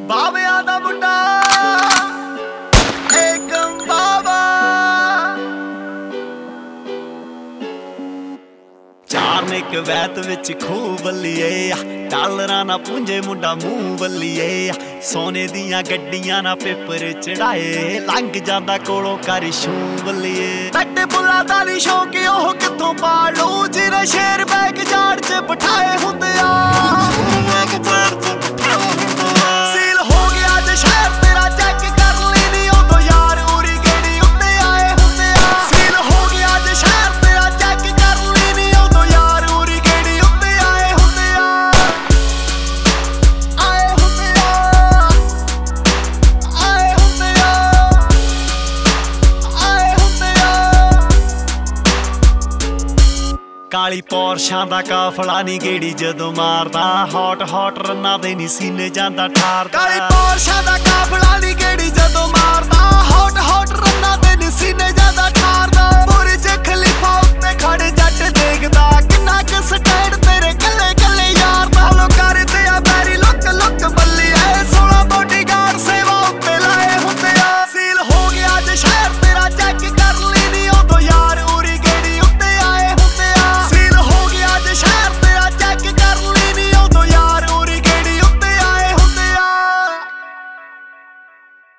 ਬਾਬਿਆਂ ਦਾ ਮੁੰਡਾ ਏਕਮ ਬਾਬਾ। ਚਾਰ ਨੇ ਕਵੈਤ ਵਿੱਚ ਖੂਹ ਬੱਲੀਏ, ਡਾਲਰਾਂ ਨਾ ਪੁੰਜੇ ਮੁੰਡਾ ਮੂੰਹ ਬੱਲੀਏ। ਸੋਨੇ ਦੀਆਂ ਗੱਡੀਆਂ ਨਾ ਪੇਪਰ ਚੜਾਏ, ਲੰਘ ਜਾਂਦਾ ਕੋਲੋਂ ਕਰ ਸ਼ੂ ਬੱਲੀਏ। ਟੱਟੇ ਬੁੱਲਾ ਦਾ ਨੀ ਸ਼ੌਂਕ ਉਹ ਕਿੱਥੋਂ ਪਾਲੂ, ਜਿਹਨੇ ਸ਼ੇਰ ਬੈਗ ਜਾੜ ਚ ਬਿਠਾਏ ਹੁੰਦੇ ਆ। ਸੀਲ ਹੋ ਗਿਆ ਜੇ ਸ਼ਹਿਰ ਤੇਰਾ ਚੈੱਕ ਕਰ ਲਈ ਨੀ ਉਦੋਂ ਯਾਰ ਉਰੀ ਗੇੜੀ ਉੱਤੇ ਆਏ ਹੁੰਦੇ ਆ। ਸੀਲ ਹੋ ਗਿਆ ਜੇ ਸ਼ਹਿਰ ਤੇਰਾ ਚੈੱਕ ਕਰ ਲਈ ਨੀ ਉਦੋਂ ਯਾਰ ਉਰੀ ਗੇੜੀ ਉੱਤੇ ਆਏ ਹੁੰਦੇ ਆ। ਆਏ ਹੁੰਦੇ ਆ, ਆਏ ਹੁੰਦੇ ਆ, ਆਏ ਹੁੰਦੇ ਆ। ਕਾਲੀ ਪੌਰਸ਼ਾਂ ਦਾ ਕਾਫਲਾ ਨੀ ਗੇੜੀ ਜਦੋਂ ਮਾਰਦਾ, ਹੌਟ ਰੰਨਾਂ ਦੇ ਨੀ ਸੀਨੇ ਜਾਂਦਾ ਠਾਰਦਾ। ਕਾਲੀ ਪੌਰਸ਼ਾਂ ਦਾ ਕਾਫਲਾ ਨੀ ਗੇੜੀ ਜਦੋਂ ਮਾਰਦਾ, ਹੌਟ ਰੰਨਾਂ ਦੇ ਨੀ ਸੀਨੇ